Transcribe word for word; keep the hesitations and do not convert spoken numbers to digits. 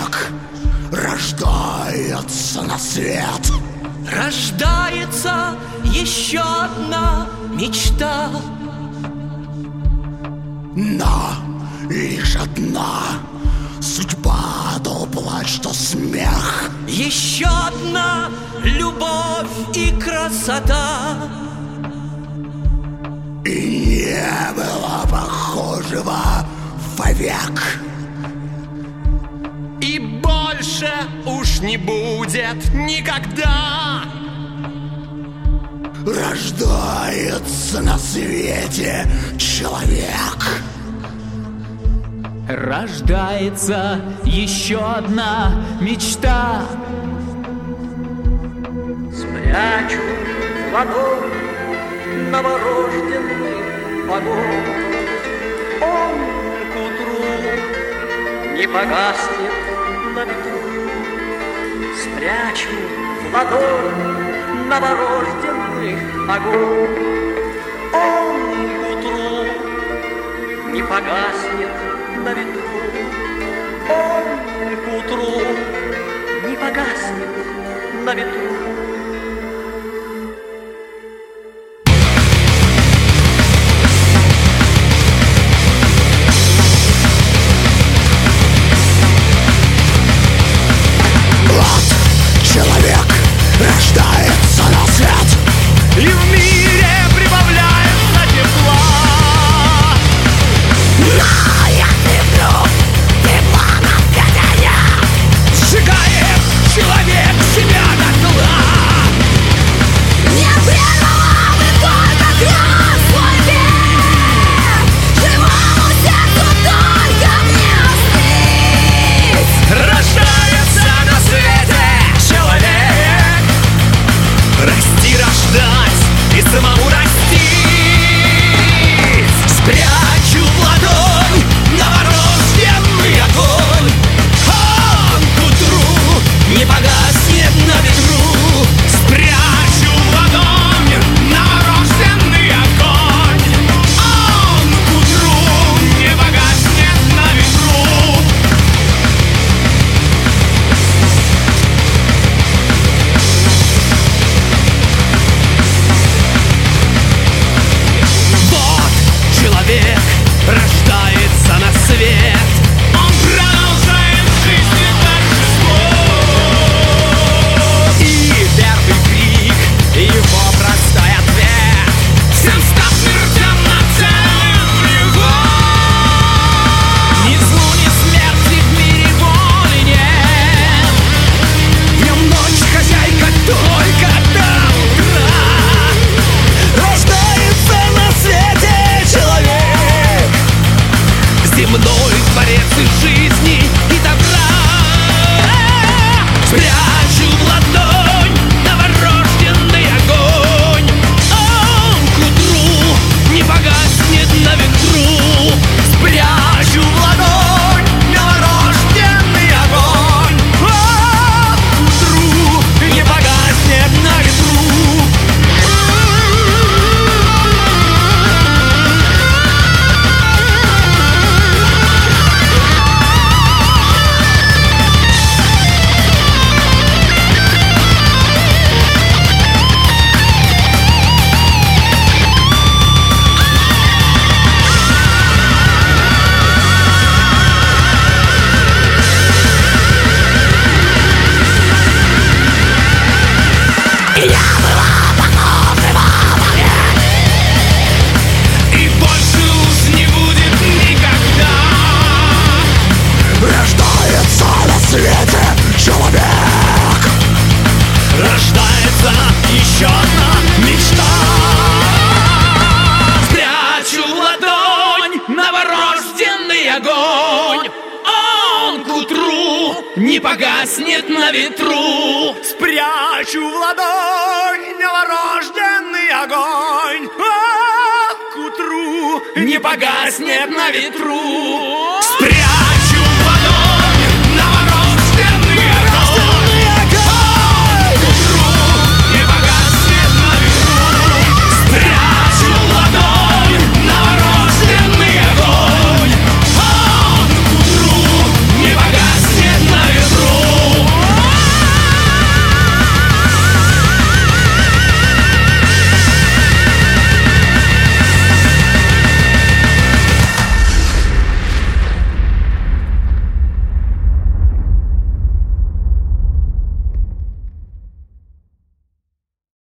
человек рождается на свет. Рождается еще одна мечта, но лишь одна судьба, то плачь, что смех. еще одна любовь и красота. И не было похожего вовек. И больше уж не будет никогда. Рождается на свете человек. Рождается еще одна мечта. Спрячу в ладонь новорожденный огонь. Он к утру не погаснет на ветру. Спрячу в ладонь новорожденный огонь. Он к утру не погаснет на ветру. Он к утру не погаснет на ветру. Человек рождается на свет, И в мире прибавляется тепла. но я люблю тепла на свете нет. Сжигает человек себя дотла. Не предала бы только кровь свой век. Живому сердцу только мне остыть. Рождается на свете человек. Расти, рождать и самому расти. Спрячу в ладонь новорожденный огонь. Он к утру не погаснет на ветру. Спрячу в ладонь новорожденный огонь. Он к утру не погаснет на ветру. Вот человек рождается на свет. Он продолжает жизни торжество. И первый крик, его простой ответ. Всем став смертям на целом его. Ни злу, ни смерти в мире воли нет. Днем ночь хозяйка только до утра. Рождается на свете человек. Земной творец и жизни, и добра. Спрячу в ладонь новорожденный огонь. Он к утру не погаснет на ветру. Спрячу в ладонь новорожденный огонь. Он к утру не погаснет на ветру. И больше уж не будет никогда. Рождается на свете человек. Рождается еще одна мечта. Спрячу в ладонь новорожденный огонь. Он к утру не погаснет на ветру. Спрячу в ладонь новорожденный огонь. Он к утру не погаснет на ветру. Спрячу